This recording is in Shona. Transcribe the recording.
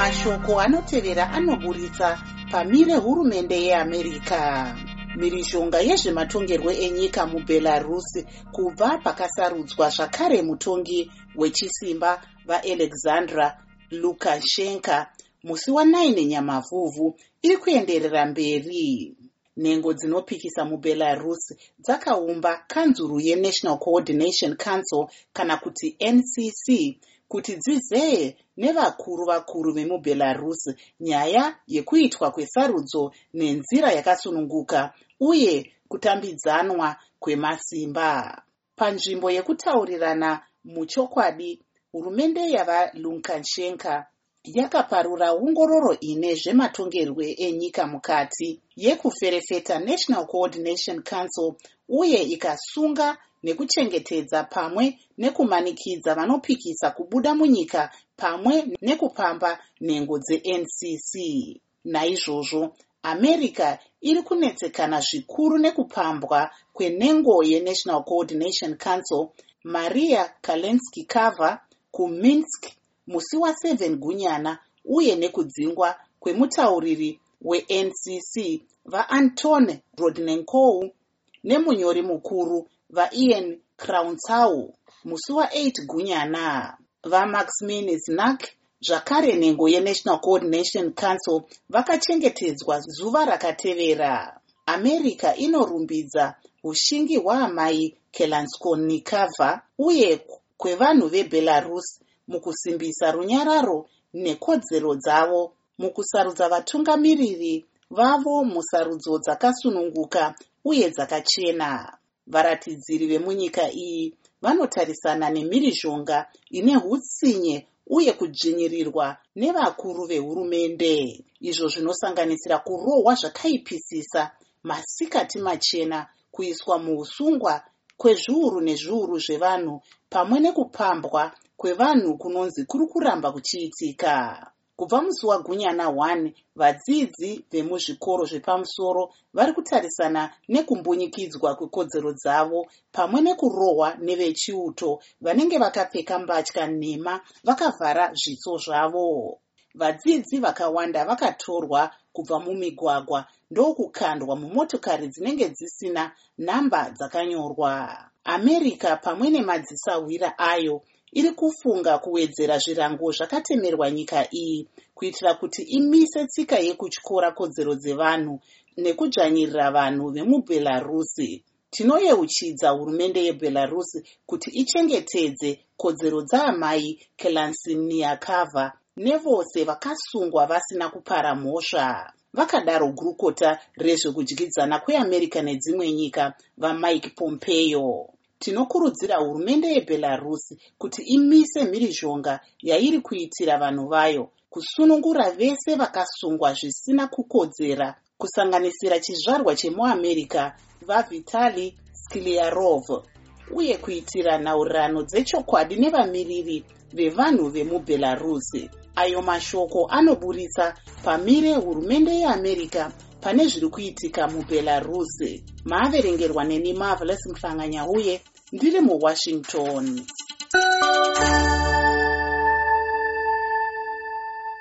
mashoko anotevera anoburitsa pamire hurumende yeAmerika. Mhirizhonga yezvematongerwo enyika muBelarus kubva pakasarudzwa zvakare mutongi wechisimba vaAlexander Lukashenko musi wa9 Nyamavhuvhu iri kuenderera mberi. Nhengo dzinopikisa muBelarus dzakaumba kanzuru yeNational Coordination Council kana kuti NCC kuti dzizeye nevakuru vemuBelarus nyaya yekuitwa kwesarudzo nenzira yakasununguka uye kutambidzanwa kwemasimba. Panzvimbo yekutaurirana muchokwadi, hurumende yavaLukashenko yakaparura ongororo ine zvematongerwo enyika mukati yekuferefeta National Coordination Council uye ikasunga nekuchengetedza pamwe nekumanikidza vanopikisa kubuda munyika pamwe nekupamba nhengo dzeNCC. Naizvozvo, America iri kunetsekana zvikuru nekupambwa kwenhengo yeNational Coordination Council Maria Kalinskikava kuMinsk musi wa7 Gunyana uye nekudzingwa kwemutauriri weNCC vaAnton Rodnenko nemunyori mukuru vaIan Krautsau musi wa8 Gunyana. VaMaximin Znak zvakare nhengo yeNational Coordination Council vakachengetedzwa zuva rakatevera. America inorumbidza ushingi hwaamai Kelanskonikava uye kwevanhu veBelarus mukusimbisa runyararo nekodzero dzavo mukusarudza vatungamiriri vavo musarudzo dzakasununguka uye dzakachena. Varatidziri vemunyika iyi vanotarisana nemhirizhonga ine hutsinye uye kudzvinyirirwa nevakuru vehurumende, izvo zvinosanganisira kurohwa zvakaipisisa, masikati machena, kuiswa muusungwa kwezviuru nezviuru zvevanhu pamwe nekupambwa kwevanhu kunonzi kuri kuramba kuchiitika. Kubva musi waGunyana 1, vadzidzi vemuzvikoro zvepamusoro vari kutarisana nekumbunyikidzwa kwekodzero dzavo pamwe nekurohwa nevechiuto vanenge vakapfeka mbatya nhema vakavhara zviso zvavo. Vadzidzi vakawanda vakatorwa kubva mumigwagwa ndokukandwa mumotokari dzinenge dzisina nhamba dzakanyorwa. America pamwe nemadzisawira ayo iri kufunga kuwedzera zvirango zvakatemerwa nyika iyi kuitira kuti imise tsika yekutyora kodzero dzevanhu nekudzvanyirira vanhu vemuBelarus. Tinoyeuchidza hurumende yeBelarus kuti ichengetedze kodzero dzaamai Kelanskikava nevose vakasungwa vasina kupara mhosva. Vakadaro gurukota rezvekudyidzana kweAmerica nedzimwe nyika vaMike Pompeo. Tinokurudzira hurumende yeBelarus kuti imise mhirizhonga yairi kuitira vanhu vayo, kusunungura vese vakasungwa zvisina kukodzera, kusanganisira chizvarwa chemuAmerica vaVitali Skiliarov, uye kuitira nhaurirano dzechokwadi nevamiririri vevanhu vemuBelarus. Ayo mashoko anoburitsa pamire hurumende yeAmerica pane zviri kuitika muBelarus. Maaverengerwa neni Marvelous Mhlanganyauye ndiri muWashington.